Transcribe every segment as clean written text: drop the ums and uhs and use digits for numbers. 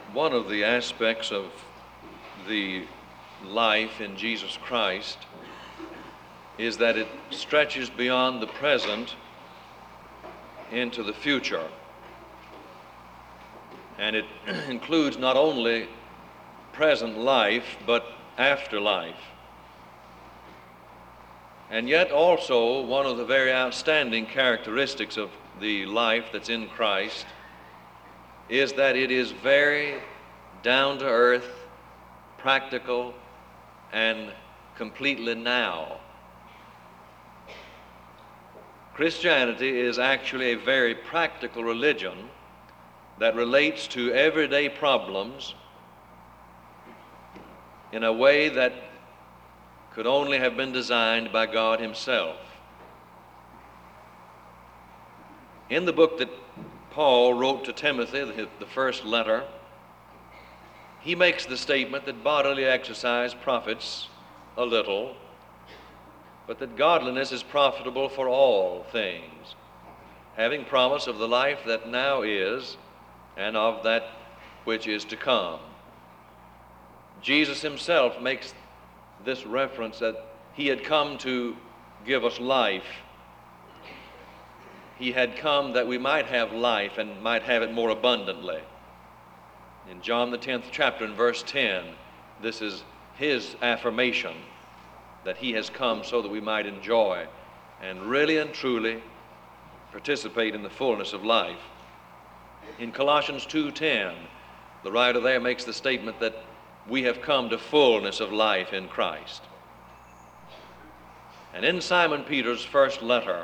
One of the aspects of the life in Jesus Christ is that it stretches beyond the present into the future. And it includes not only present life, but afterlife. And yet also one of the very outstanding characteristics of the life that's in Christ is that it is very down-to-earth, practical, and completely now. Christianity is actually a very practical religion that relates to everyday problems in a way that could only have been designed by God Himself. In the book that Paul wrote to Timothy, the first letter, he makes the statement that bodily exercise profits a little, but that godliness is profitable for all things, having promise of the life that now is and of that which is to come. Jesus Himself makes this reference that He had come to give us life. He had come that we might have life and might have it more abundantly. In John the 10th chapter and verse 10, this is His affirmation that He has come so that we might enjoy and really and truly participate in the fullness of life. In Colossians 2:10, the writer there makes the statement that we have come to fullness of life in Christ. And in Simon Peter's first letter,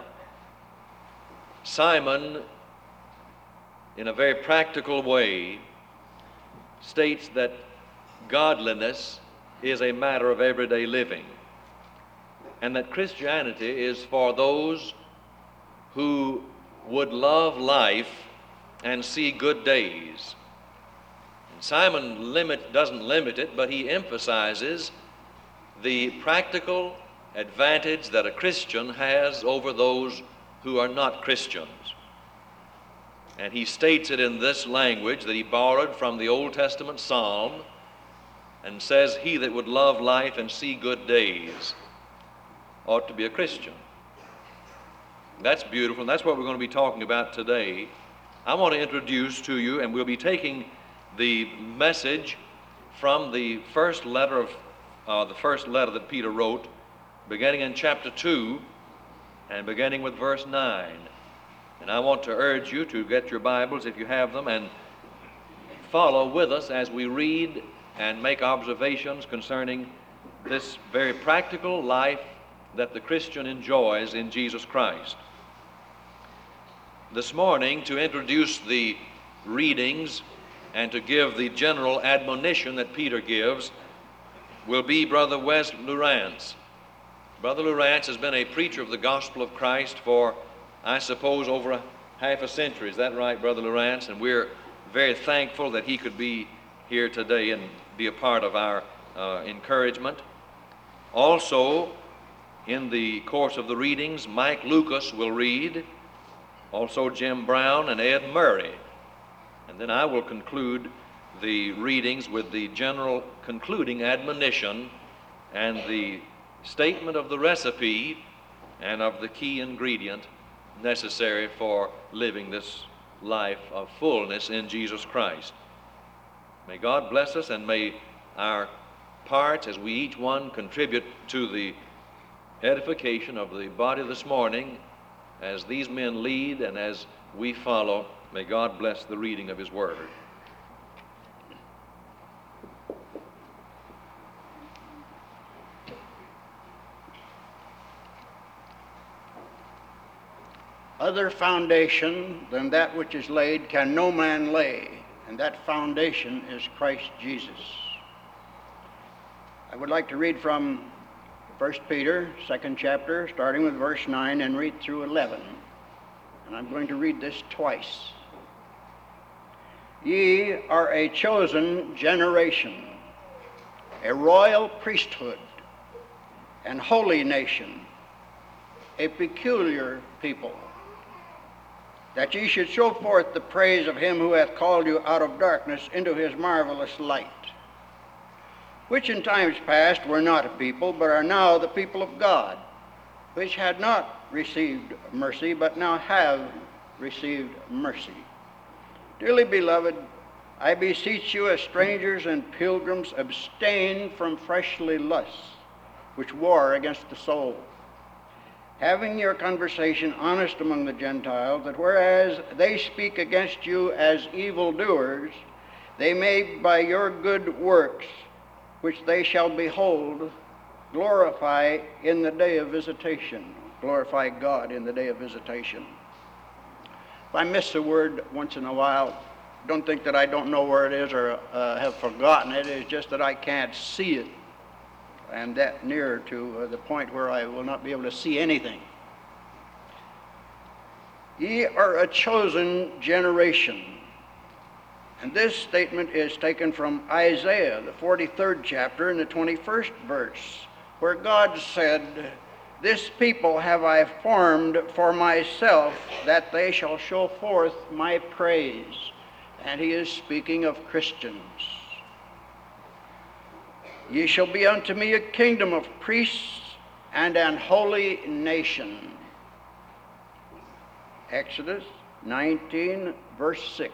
Simon, in a very practical way, states that godliness is a matter of everyday living, and that Christianity is for those who would love life and see good days. And Simon doesn't limit it, but he emphasizes the practical advantage that a Christian has over those who are not Christians. And he states it in this language that he borrowed from the Old Testament psalm and says, "He that would love life and see good days ought to be a Christian." That's beautiful, and that's what we're going to be talking about today. I want to introduce to you, and we'll be taking the message from the first letter that Peter wrote, beginning in chapter 2 and beginning with verse 9. And I want to urge you to get your Bibles, if you have them, and follow with us as we read and make observations concerning this very practical life that the Christian enjoys in Jesus Christ. This morning, to introduce the readings and to give the general admonition that Peter gives, will be Brother Wes Lurance. Brother Lurance has been a preacher of the gospel of Christ for, I suppose, over half a century. Is that right, Brother Lurance? And we're very thankful that he could be here today and be a part of our encouragement. Also, in the course of the readings, Mike Lucas will read, also Jim Brown and Ed Murray. And then I will conclude the readings with the general concluding admonition and the statement of the recipe and of the key ingredient necessary for living this life of fullness in Jesus Christ. May God bless us, and may our parts, as we each one contribute to the edification of the body this morning, as these men lead and as we follow, may God bless the reading of His Word. Other foundation than that which is laid can no man lay, and that foundation is Christ Jesus. I would like to read from 1 Peter, 2nd chapter, starting with verse 9 and read through 11. And I'm going to read this twice. Ye are a chosen generation, a royal priesthood, and holy nation, a peculiar people, that ye should show forth the praise of him who hath called you out of darkness into his marvelous light, which in times past were not a people, but are now the people of God, which had not received mercy, but now have received mercy. Dearly beloved, I beseech you as strangers and pilgrims, abstain from fleshly lusts, which war against the soul, having your conversation honest among the Gentiles, that whereas they speak against you as evildoers, they may by your good works, which they shall behold, glorify in the day of visitation. Glorify God in the day of visitation. If I miss a word once in a while, don't think that I don't know where it is or have forgotten it. It's just that I can't see it. I am that near to the point where I will not be able to see anything. Ye are a chosen generation. And this statement is taken from Isaiah, the 43rd chapter, and the 21st verse, where God said, "This people have I formed for myself, that they shall show forth my praise." And he is speaking of Christians. Ye shall be unto me a kingdom of priests and an holy nation. Exodus 19, verse 6.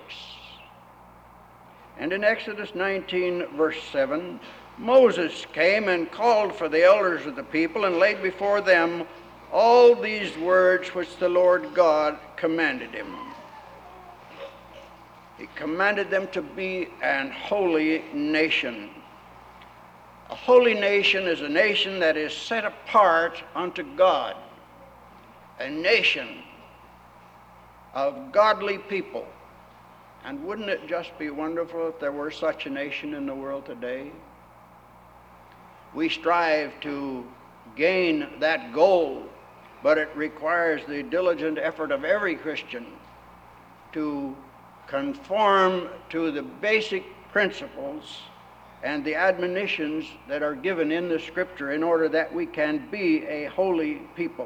And in Exodus 19, verse 7, Moses came and called for the elders of the people and laid before them all these words which the Lord God commanded him. He commanded them to be an holy nation. A holy nation is a nation that is set apart unto God, a nation of godly people. And wouldn't it just be wonderful if there were such a nation in the world today? We strive to gain that goal, but it requires the diligent effort of every Christian to conform to the basic principles and the admonitions that are given in the Scripture in order that we can be a holy people.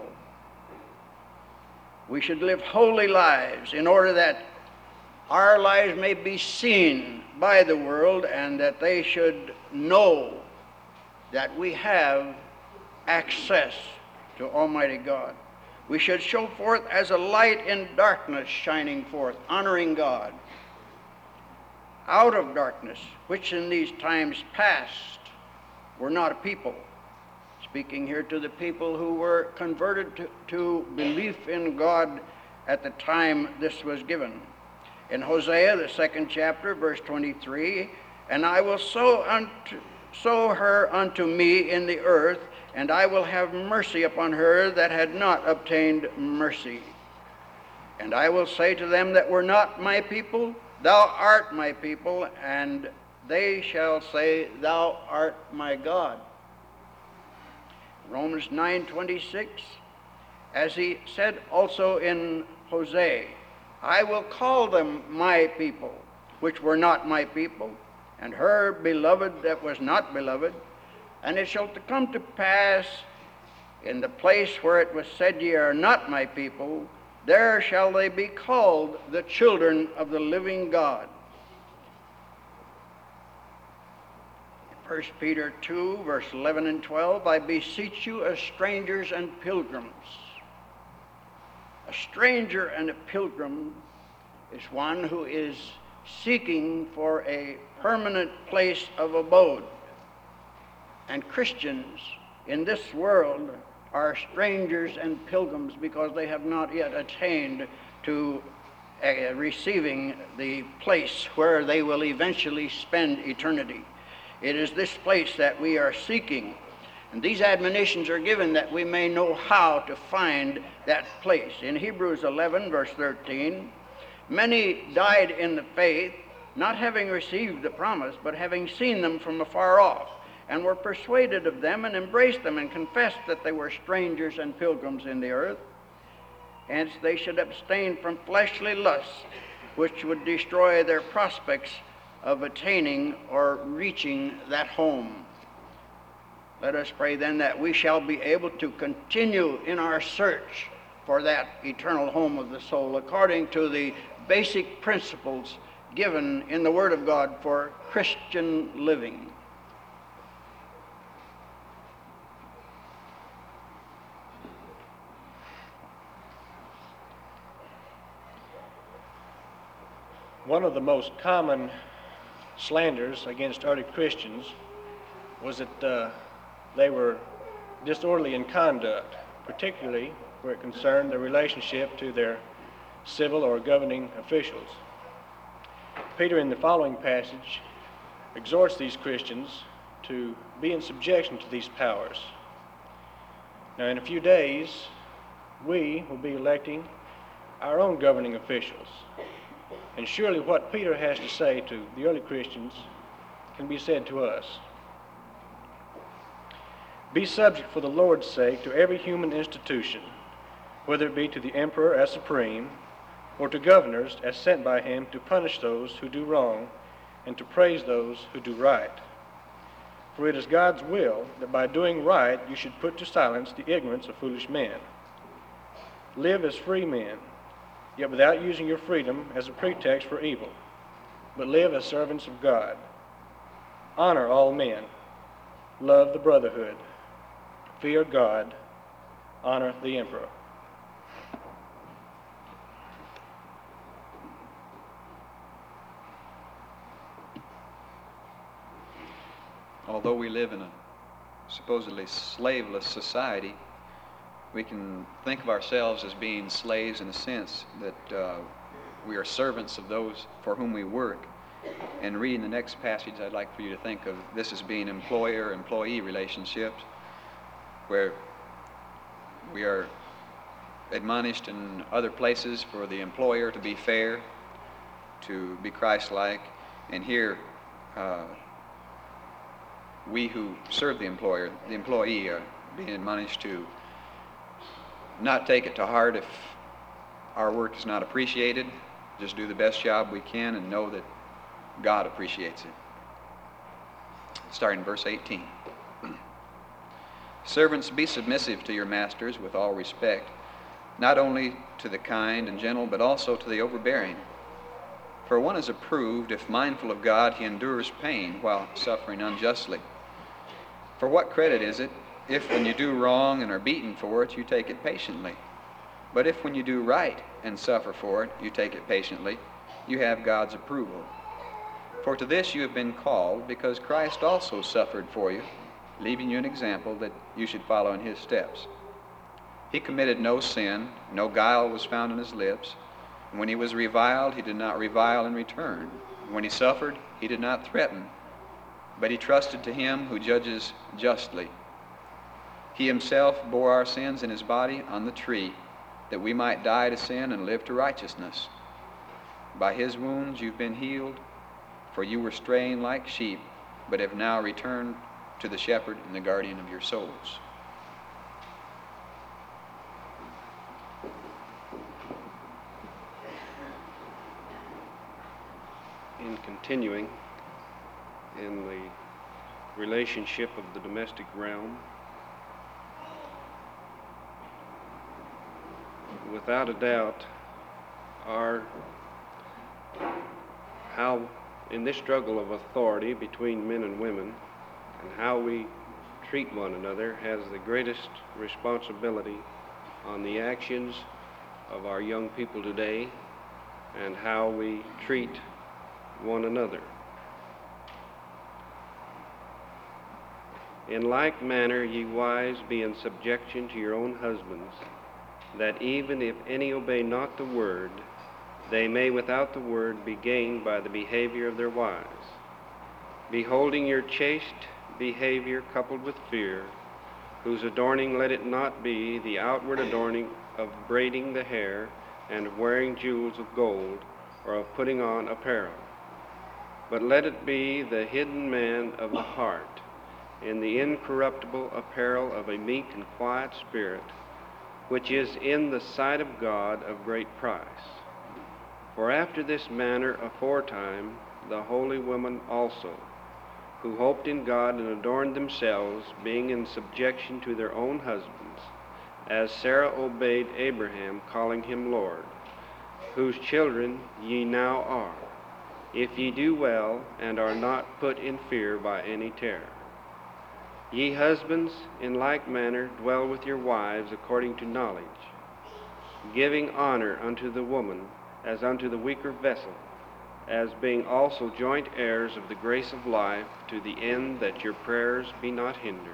We should live holy lives in order that our lives may be seen by the world and that they should know that we have access to Almighty God. We should show forth as a light in darkness shining forth, honoring God, out of darkness, which in these times past were not a people. Speaking here to the people who were converted to belief in God at the time this was given. In Hosea, the 2nd chapter, verse 23, "And I will sow her unto me in the earth, and I will have mercy upon her that had not obtained mercy. And I will say to them that were not my people, Thou art my people, and they shall say, Thou art my God." Romans 9:26, as he said also in Hosea, "I will call them my people, which were not my people, and her beloved that was not beloved. And it shall come to pass in the place where it was said, Ye are not my people, there shall they be called the children of the living God." 1 Peter 2, verse 11 and 12, "I beseech you as strangers and pilgrims." A stranger and a pilgrim is one who is seeking for a permanent place of abode. And Christians in this world are strangers and pilgrims because they have not yet attained to receiving the place where they will eventually spend eternity. It is this place that we are seeking. And these admonitions are given that we may know how to find that place. In Hebrews 11, verse 13, "Many died in the faith, not having received the promise, but having seen them from afar off, and were persuaded of them, and embraced them, and confessed that they were strangers and pilgrims in the earth. Hence they should abstain from fleshly lusts, which would destroy their prospects of attaining or reaching that home." Let us pray then that we shall be able to continue in our search for that eternal home of the soul according to the basic principles given in the Word of God for Christian living. One of the most common slanders against early Christians was that they were disorderly in conduct, particularly where it concerned their relationship to their civil or governing officials. Peter, in the following passage, exhorts these Christians to be in subjection to these powers. Now, in a few days, we will be electing our own governing officials. And surely what Peter has to say to the early Christians can be said to us. Be subject for the Lord's sake to every human institution, whether it be to the emperor as supreme, or to governors as sent by him to punish those who do wrong and to praise those who do right. For it is God's will that by doing right you should put to silence the ignorance of foolish men. Live as free men, yet without using your freedom as a pretext for evil, but live as servants of God. Honor all men, love the brotherhood, fear God, honor the emperor. Although we live in a supposedly slaveless society, we can think of ourselves as being slaves in the sense that we are servants of those for whom we work. And reading the next passage, I'd like for you to think of this as being employer-employee relationships, where we are admonished in other places for the employer to be fair, to be Christ-like, and here we who serve the employee are being admonished to not take it to heart if our work is not appreciated. Just do the best job we can and know that God appreciates it. Starting in verse 18. Servants, be submissive to your masters with all respect, not only to the kind and gentle, but also to the overbearing. For one is approved if mindful of God he endures pain while suffering unjustly. For what credit is it if when you do wrong and are beaten for it, you take it patiently? But if when you do right and suffer for it, you take it patiently, you have God's approval. For to this you have been called, because Christ also suffered for you, leaving you an example that you should follow in his steps. He committed no sin, no guile was found in his lips. And when he was reviled, he did not revile in return. When he suffered, he did not threaten, but he trusted to him who judges justly. He himself bore our sins in his body on the tree, that we might die to sin and live to righteousness. By his wounds you've been healed, for you were straying like sheep, but have now returned to the shepherd and the guardian of your souls. In continuing in the relationship of the domestic realm, without a doubt, how in this struggle of authority between men and women, and how we treat one another has the greatest responsibility on the actions of our young people today and how we treat one another. In like manner, ye wives, be in subjection to your own husbands, that even if any obey not the word, they may without the word be gained by the behavior of their wives, beholding your chaste behavior coupled with fear, whose adorning let it not be the outward adorning of braiding the hair and of wearing jewels of gold, or of putting on apparel, but let it be the hidden man of the heart, in the incorruptible apparel of a meek and quiet spirit, which is in the sight of God of great price. For after this manner aforetime the holy women also, who hoped in God and adorned themselves, being in subjection to their own husbands, as Sarah obeyed Abraham, calling him Lord, whose children ye now are, if ye do well and are not put in fear by any terror. Ye husbands, in like manner, dwell with your wives according to knowledge, giving honor unto the woman as unto the weaker vessel, as being also joint heirs of the grace of life, to the end that your prayers be not hindered.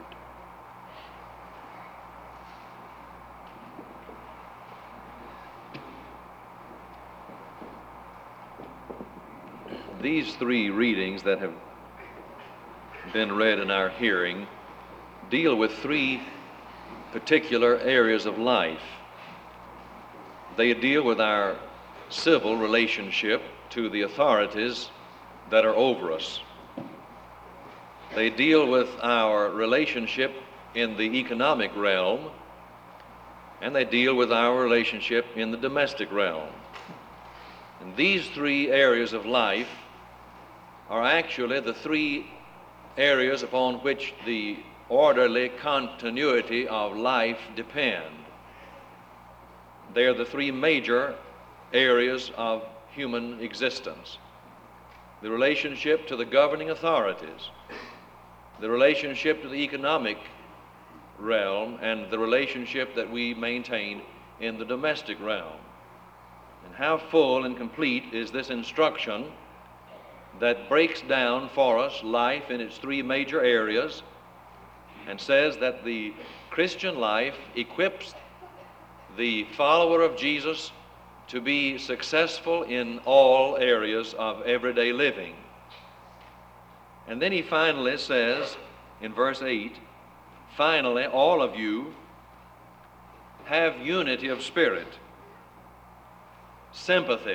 These three readings that have been read in our hearing deal with three particular areas of life. They deal with our civil relationship to the authorities that are over us. They deal with our relationship in the economic realm, and they deal with our relationship in the domestic realm. And these three areas of life are actually the three areas upon which the orderly continuity of life depend. They are the three major areas of human existence: the relationship to the governing authorities, the relationship to the economic realm, and the relationship that we maintain in the domestic realm. And how full and complete is this instruction that breaks down for us life in its three major areas and says that the Christian life equips the follower of Jesus to be successful in all areas of everyday living. And then he finally says in verse 8, finally, all of you have unity of spirit, sympathy,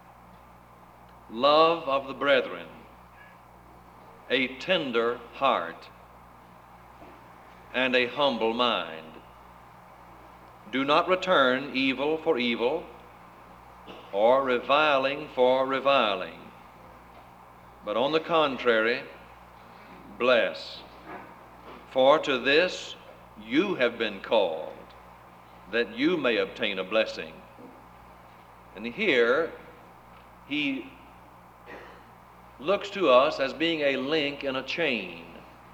love of the brethren, a tender heart, and a humble mind. Do not return evil for evil, or reviling for reviling, but on the contrary, bless. For to this you have been called, that you may obtain a blessing. And here he looks to us as being a link in a chain.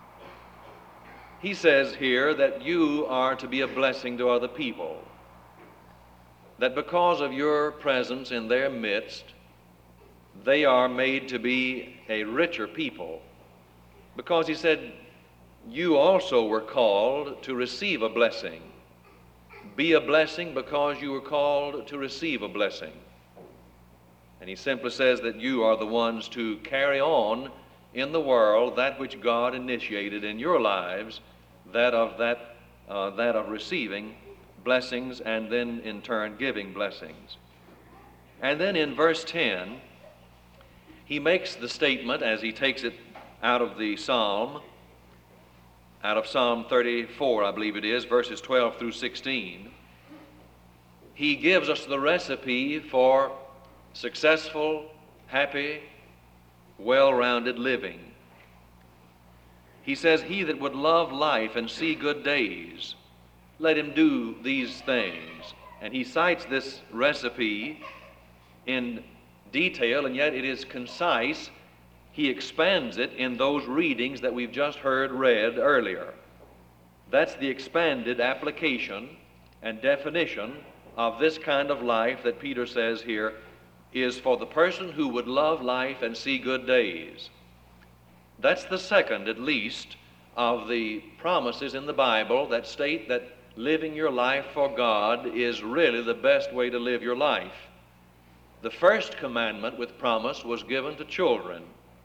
He says here that you are to be a blessing to other people, that because of your presence in their midst, they are made to be a richer people, because he said, you also were called to receive a blessing. Be a blessing because you were called to receive a blessing. And he simply says that you are the ones to carry on in the world that which God initiated in your lives, that of receiving blessings and then in turn giving blessings. And then in verse 10, he makes the statement, as he takes it out of the Psalm, out of Psalm 34, I believe it is, verses 12 through 16. He gives us the recipe for successful, happy, well-rounded living. He says, he that would love life and see good days, let him do these things. And he cites this recipe in detail, and yet it is concise. He expands it in those readings that we've just heard read earlier. That's the expanded application and definition of this kind of life that Peter says here is for the person who would love life and see good days. That's the second, at least, of the promises in the Bible that state that living your life for God is really the best way to live your life. The first commandment with promise was given to children.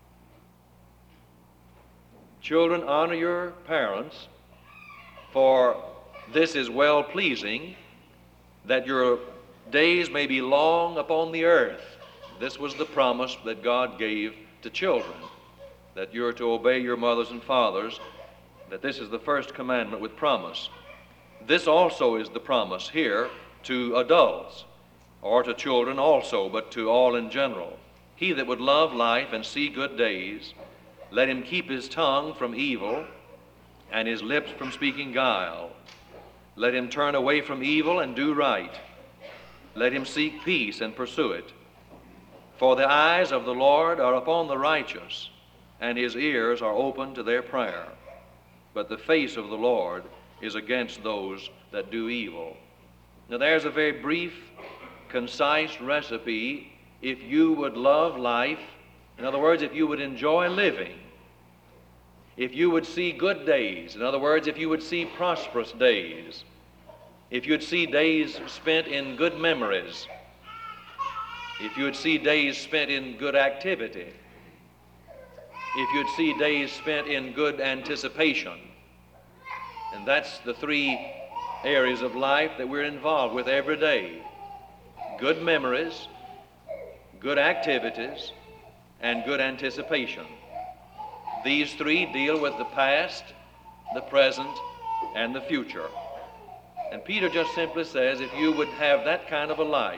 Children, honor your parents, for this is well-pleasing, that your days may be long upon the earth. This was the promise that God gave to children, that you're to obey your mothers and fathers, that this is the first commandment with promise. This also is the promise here to adults, or to children also, but to all in general. He that would love life and see good days, let him keep his tongue from evil and his lips from speaking guile. Let him turn away from evil and do right. Let him seek peace and pursue it. For the eyes of the Lord are upon the righteous, and his ears are open to their prayer. But the face of the Lord is against those that do evil. Now there's a very brief, concise recipe if you would love life. In other words, if you would enjoy living. If you would see good days. In other words, if you would see prosperous days. If you'd see days spent in good memories. If you would see days spent in good activity. If you'd see days spent in good anticipation. And that's the three areas of life that we're involved with every day. Good memories, good activities, and good anticipation. These three deal with the past, the present, and the future. And Peter just simply says, if you would have that kind of a life,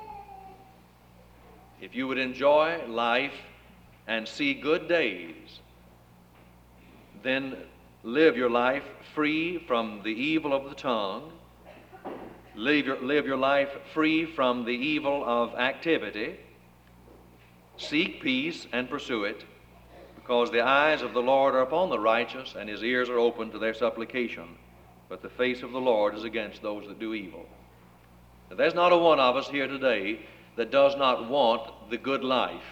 if you would enjoy life and see good days, then live your life free from the evil of the tongue, live your life free from the evil of activity, seek peace and pursue it, because the eyes of the Lord are upon the righteous, and his ears are open to their supplication. But the face of the Lord is against those that do evil. Now, there's not a one of us here today that does not want the good life.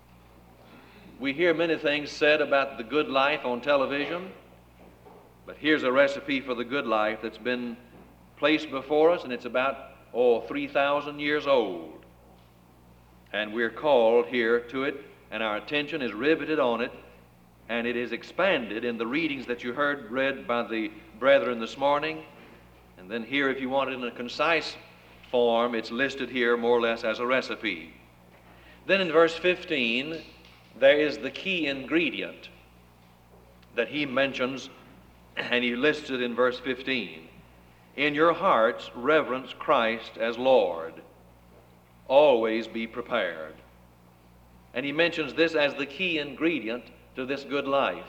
We hear many things said about the good life on television, but here's a recipe for the good life that's been placed before us, and it's about, 3,000 years old. And we're called here to it, and our attention is riveted on it, and it is expanded in the readings that you heard read by the brethren this morning. And then here, if you want it in a concise form, it's listed here more or less as a recipe. Then in verse 15, there is the key ingredient that he mentions, and he lists it in verse 15. In your hearts, reverence Christ as Lord. Always be prepared. And he mentions this as the key ingredient to this good life,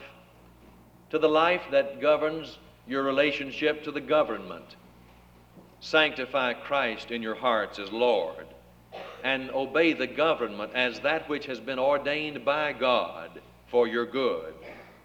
to the life that governs your relationship to the government. Sanctify Christ in your hearts as Lord, and obey the government as that which has been ordained by God for your good.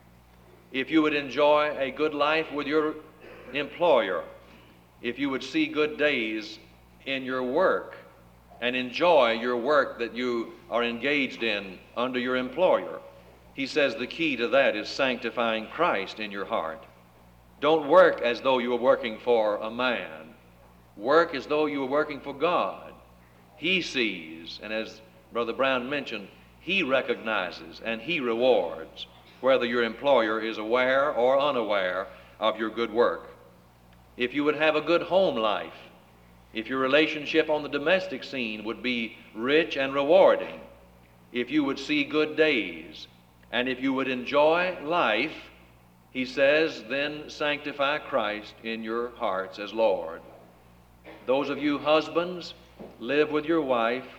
If you would enjoy a good life with your employer, if you would see good days in your work and enjoy your work that you are engaged in under your employer, he says the key to that is sanctifying Christ in your heart. Don't work as though you were working for a man. Work as though you were working for God. He sees, and as Brother Brown mentioned, he recognizes and he rewards, whether your employer is aware or unaware of your good work. If you would have a good home life, if your relationship on the domestic scene would be rich and rewarding, if you would see good days, and if you would enjoy life, he says, then sanctify Christ in your hearts as Lord. Those of you husbands, live with your wife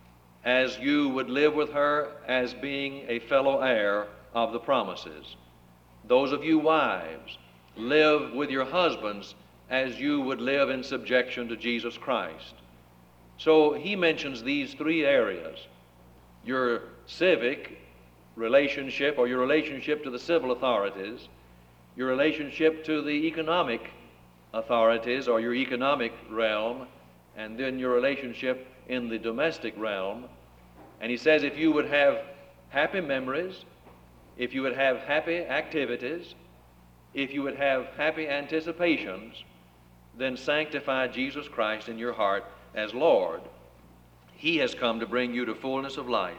as you would live with her as being a fellow heir of the promises. Those of you wives, live with your husbands as you would live in subjection to Jesus Christ. So he mentions these three areas: your civic relationship, or your relationship to the civil authorities, your relationship to the economic authorities or your economic realm, and then your relationship in the domestic realm. And he says if you would have happy memories, if you would have happy activities, if you would have happy anticipations, then sanctify Jesus Christ in your heart as Lord. He has come to bring you to fullness of life.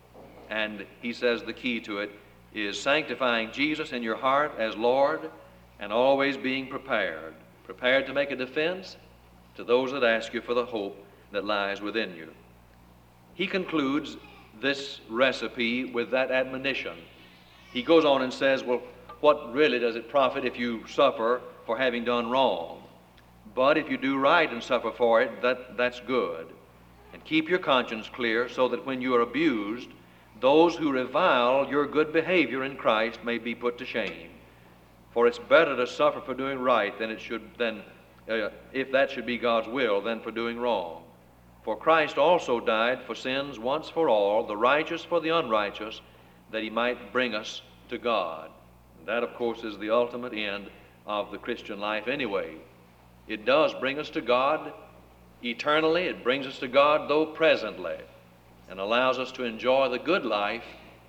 And he says the key to it is sanctifying Jesus in your heart as Lord, and always being prepared to make a defense to those that ask you for the hope that lies within you. He concludes this recipe with that admonition. He goes on and says, well, what really does it profit if you suffer for having done wrong? But if you do right and suffer for it, that's good. And keep your conscience clear, so that when you are abused, those who revile your good behavior in Christ may be put to shame. For it's better to suffer for doing right than if that should be God's will, than for doing wrong. For Christ also died for sins once for all, the righteous for the unrighteous, that he might bring us to God. And that, of course, is the ultimate end of the Christian life anyway. It does bring us to God eternally. It brings us to God, though presently, and allows us to enjoy the good life,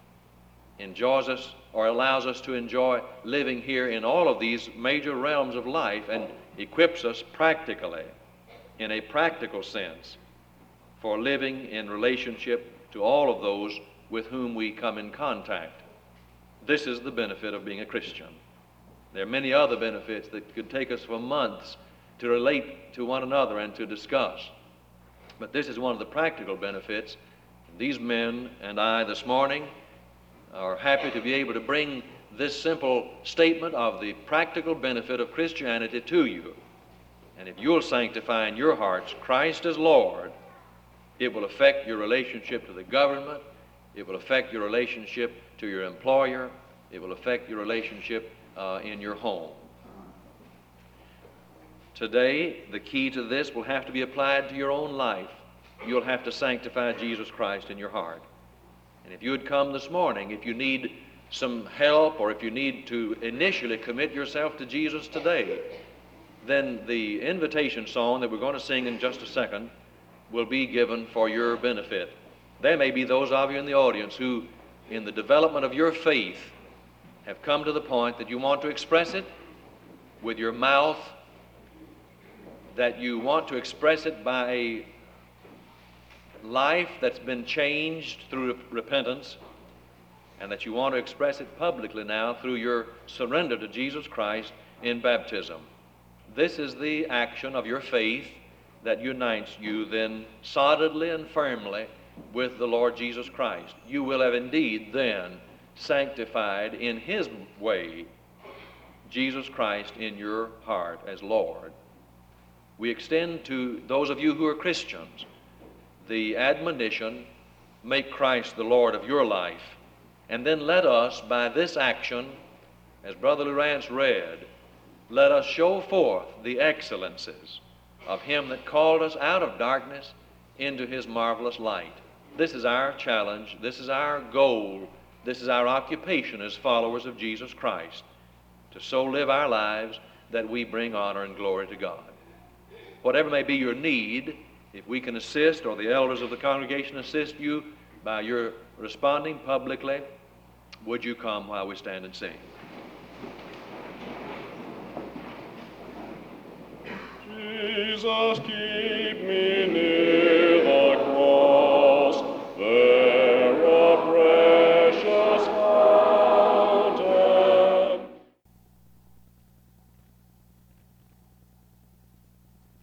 allows us to enjoy living here in all of these major realms of life, and equips us practically, in a practical sense, for living in relationship to all of those with whom we come in contact. This is the benefit of being a Christian. There are many other benefits that could take us for months to relate to one another and to discuss. But this is one of the practical benefits. These men and I this morning are happy to be able to bring this simple statement of the practical benefit of Christianity to you. And if you'll sanctify in your hearts Christ as Lord, it will affect your relationship to the government, it will affect your relationship to your employer, it will affect your relationship in your home. Today, the key to this will have to be applied to your own life. You'll have to sanctify Jesus Christ in your heart. And if you would come this morning, if you need some help, or if you need to initially commit yourself to Jesus today, then the invitation song that we're going to sing in just a second will be given for your benefit. There may be those of you in the audience who, in the development of your faith, have come to the point that you want to express it with your mouth, that you want to express it by a life that's been changed through repentance, and that you want to express it publicly now through your surrender to Jesus Christ in baptism. This is the action of your faith that unites you then solidly and firmly with the Lord Jesus Christ. You will have indeed then sanctified in His way Jesus Christ in your heart as Lord. We extend to those of you who are Christians the admonition, make Christ the Lord of your life. And then let us, by this action, as Brother Lurance read, let us show forth the excellences of Him that called us out of darkness into His marvelous light. This is our challenge, this is our goal, this is our occupation as followers of Jesus Christ, to so live our lives that we bring honor and glory to God. Whatever may be your need, if we can assist, or the elders of the congregation assist you by your responding publicly, would you come while we stand and sing? Jesus, keep me near.